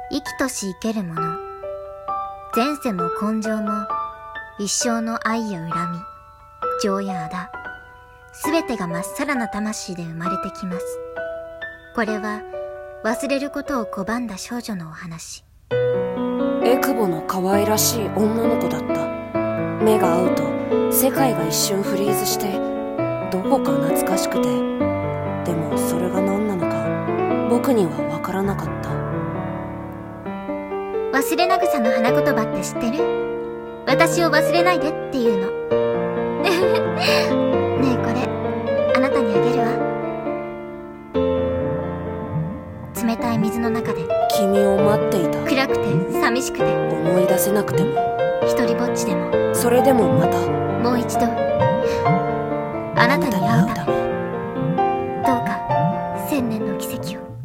生きとし生けるもの、前世も根性も一生の愛や恨み、情や仇、すべてがまっさらな魂で生まれてきます。これは忘れることを拒んだ少女のお話。 エクボの可愛らしい女の子だった。目が合うと世界が一瞬フリーズして、どこか懐かしくて、でもそれが何なのか僕には分からなかった。 忘れなぐさの花言葉って知ってる？私を忘れないでっていうの。ねえ、これあなたにあげるわ。冷たい水の中で君を待っていた。 暗くて寂しくて思い出せなくても、 一人ぼっちでも、 それでもまたもう一度あなたに会うため、どうか1000年の奇跡を。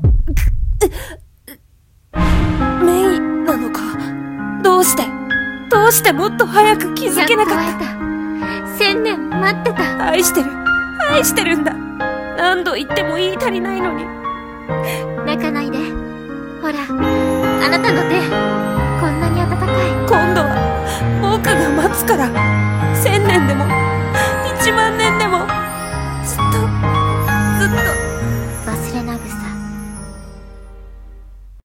メイなのか。どうしてもっと早く気づけなかった。 やっと会えた。1000年待ってた。 愛してるんだ。何度言っても言い足りないのに。 泣かないで。ほら、あなたの手、こんなに温かい。 今度は僕が待つから。